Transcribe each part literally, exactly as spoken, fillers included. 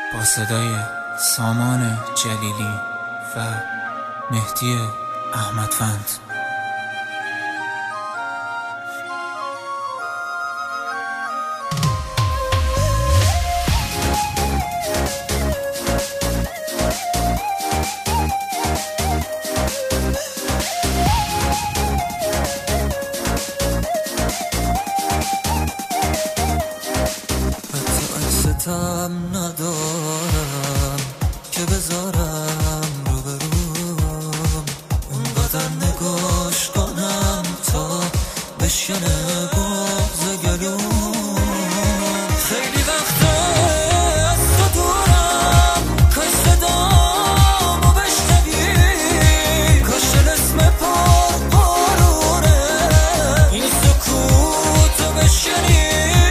با صدای سامان جلیلی و مهدی احمدفند. ستم ندارم که بذارم رو به روم، اونقدر نگاش کنم تا بشکنه بغض گلوم. خیلی وقت از تو دورم، کاش صدامو بشنوی، کاش اسم پر پرونه این سکوتو بشکنی.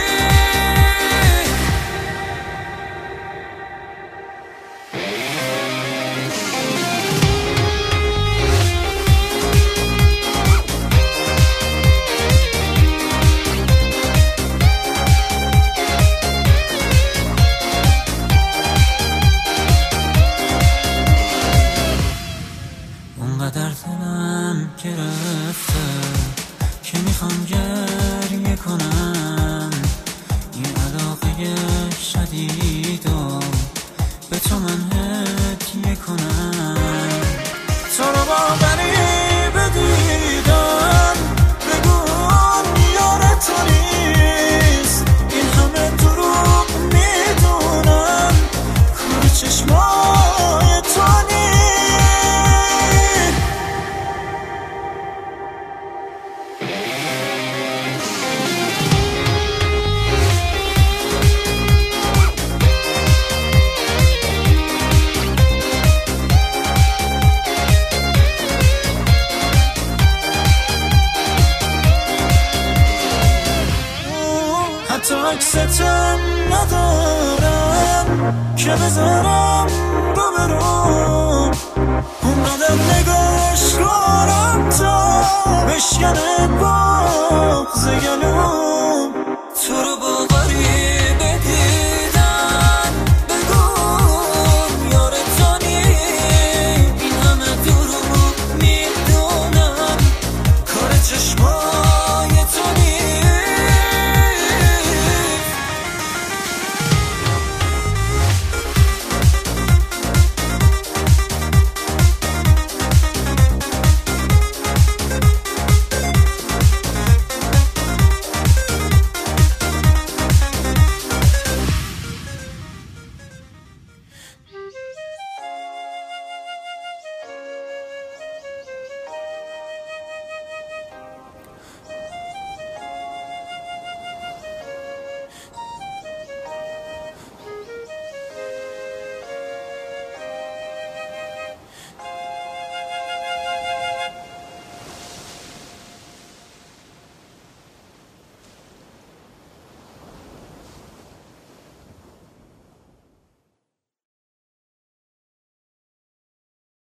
اونقدر دلم گرفته که میخوام گریه کنم، این علاقه شدیدو به تو من هدیه کنم. تو رو باوری بدیدم بگون یار تو نیست، این همه دروغ میدونم کار چشمای تو نیست. حتی عکستم ندارم که بذارم رو بروم، اونقدر نگاش کنم تا بشکنه بغض گلوم.